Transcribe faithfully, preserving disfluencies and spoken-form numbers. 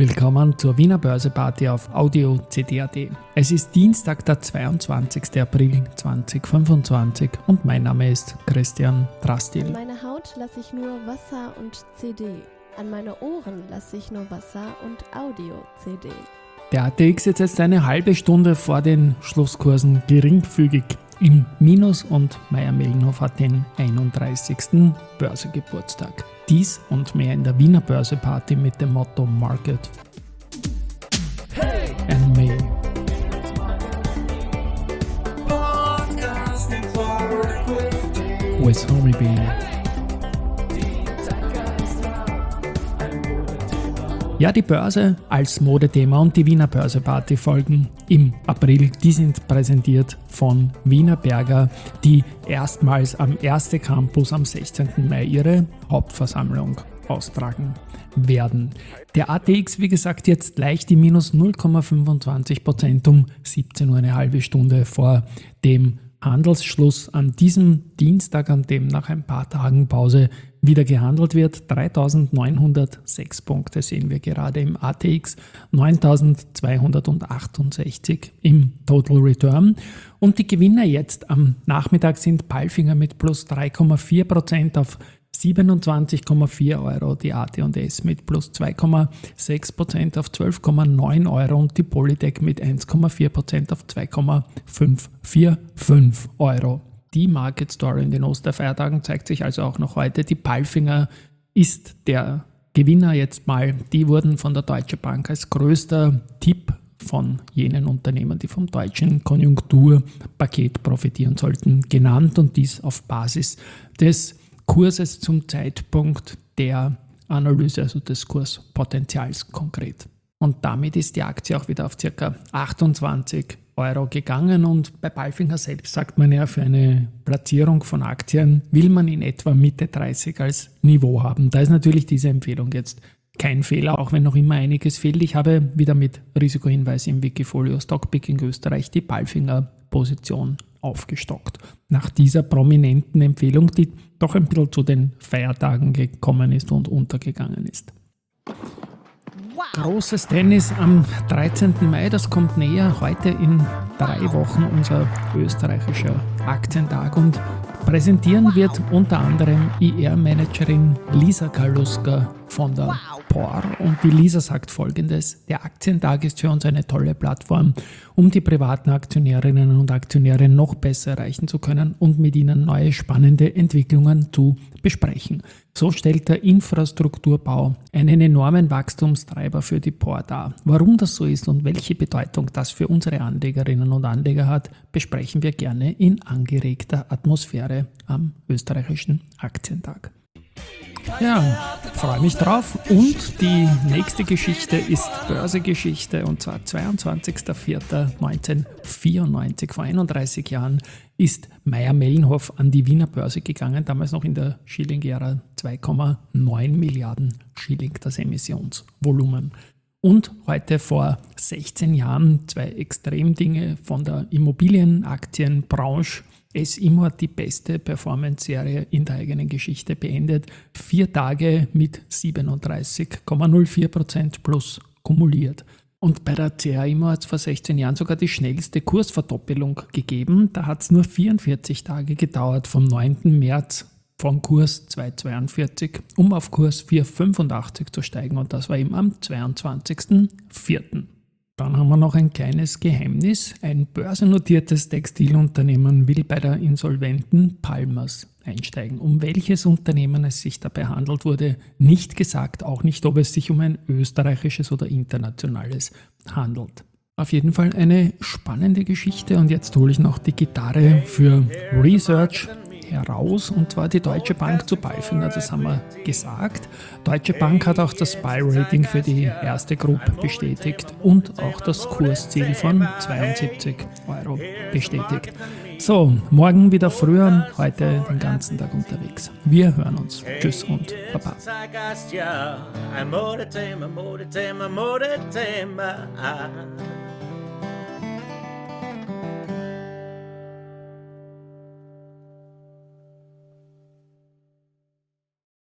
Willkommen zur Wiener Börseparty auf Audio C D punkt A T. Es ist Dienstag, der zweiundzwanzigster April zweitausendfünfundzwanzig und mein Name ist Christian Drastil. An meine Haut lasse ich nur Wasser und C D. An meine Ohren lasse ich nur Wasser und Audio-C D. Der A T X ist jetzt eine halbe Stunde vor den Schlusskursen geringfügig im Minus und Mayr-Melnhof hat den einunddreißigsten Börsegeburtstag. Dies und mehr in der Wiener Börseparty mit dem Motto Market hey! And Me. With Homie B. Ja, die Börse als Modethema und die Wiener Börseparty folgen im April. Die sind präsentiert von Wienerberger, die erstmals am Erste Campus am sechzehnten Mai ihre Hauptversammlung austragen werden. Der A T X, wie gesagt, jetzt leicht die minus null Komma fünfundzwanzig Prozent um siebzehn Uhr, eine halbe Stunde vor dem Handelsschluss an diesem Dienstag, an dem nach ein paar Tagen Pause wieder gehandelt wird. dreitausendneunhundertsechs Punkte sehen wir gerade im A T X, neuntausendzweihundertachtundsechzig im Total Return. Und die Gewinner jetzt am Nachmittag sind Palfinger mit plus drei Komma vier Prozent auf siebenundzwanzig Komma vier Euro, die A T und S mit plus zwei Komma sechs Prozent auf zwölf Komma neun Euro und die Polytech mit eins Komma vier Prozent auf zwei Komma fünf vier fünf Euro. Die Market Story in den Osterfeiertagen zeigt sich also auch noch heute. Die Palfinger ist der Gewinner jetzt mal. Die wurden von der Deutsche Bank als größter Tipp von jenen Unternehmen, die vom deutschen Konjunkturpaket profitieren sollten, genannt und dies auf Basis des Kurses zum Zeitpunkt der Analyse, also des Kurspotenzials konkret. Und damit ist die Aktie auch wieder auf ca. achtundzwanzig Euro gegangen und bei Palfinger selbst sagt man ja, für eine Platzierung von Aktien will man in etwa Mitte dreißig als Niveau haben. Da ist natürlich diese Empfehlung jetzt kein Fehler, auch wenn noch immer einiges fehlt. Ich habe wieder mit Risikohinweis im Wikifolio Stockpicking Österreich die Palfinger Position aufgestockt. Nach dieser prominenten Empfehlung, die doch ein bisschen zu den Feiertagen gekommen ist und untergegangen ist. Wow. Großes Tennis am dreizehnten Mai, das kommt näher. Heute in drei Wochen unser österreichischer Aktientag und präsentieren wird unter anderem I R-Managerin Lisa Kaluska von der P O R. Und die Lisa sagt Folgendes: Der Aktientag ist für uns eine tolle Plattform, um die privaten Aktionärinnen und Aktionäre noch besser erreichen zu können und mit ihnen neue spannende Entwicklungen zu besprechen. So stellt der Infrastrukturbau einen enormen Wachstumstreiber für die P O R dar. Warum das so ist und welche Bedeutung das für unsere Anlegerinnen und Anleger hat, besprechen wir gerne in angeregter Atmosphäre am österreichischen Aktientag. Ja, freue mich drauf. Und die nächste Geschichte ist Börsegeschichte und zwar zweiundzwanzigster vierter neunzehnhundertvierundneunzig. Vor einunddreißig Jahren ist Mayr-Melnhof an die Wiener Börse gegangen, damals noch in der Schilling-Ära zwei Komma neun Milliarden Schilling, das Emissionsvolumen. Und heute vor sechzehn Jahren zwei Extremdinge von der Immobilienaktienbranche. S-Immo hat die beste Performance-Serie in der eigenen Geschichte beendet. Vier Tage mit siebenunddreißig Komma null vier Prozent plus kumuliert. Und bei der C A Immo hat es vor sechzehn Jahren sogar die schnellste Kursverdoppelung gegeben. Da hat es nur vierundvierzig Tage gedauert, vom neunten März von Kurs zwei Komma zweiundvierzig, um auf Kurs vier Komma fünfundachtzig zu steigen. Und das war eben am zweiundzwanzigster vierter Dann haben wir noch ein kleines Geheimnis. Ein börsennotiertes Textilunternehmen will bei der insolventen Palmers einsteigen. Um welches Unternehmen es sich dabei handelt, wurde nicht gesagt, auch nicht, ob es sich um ein österreichisches oder internationales handelt. Auf jeden Fall eine spannende Geschichte und jetzt hole ich noch die Gitarre für Research heraus, und zwar die Deutsche Bank zu Palfinger, das haben wir gesagt. Deutsche Bank hat auch das Buy-Rating für die erste Gruppe bestätigt und auch das Kursziel von zweiundsiebzig Euro bestätigt. So, morgen wieder früher, heute den ganzen Tag unterwegs. Wir hören uns. Tschüss und Baba. I'm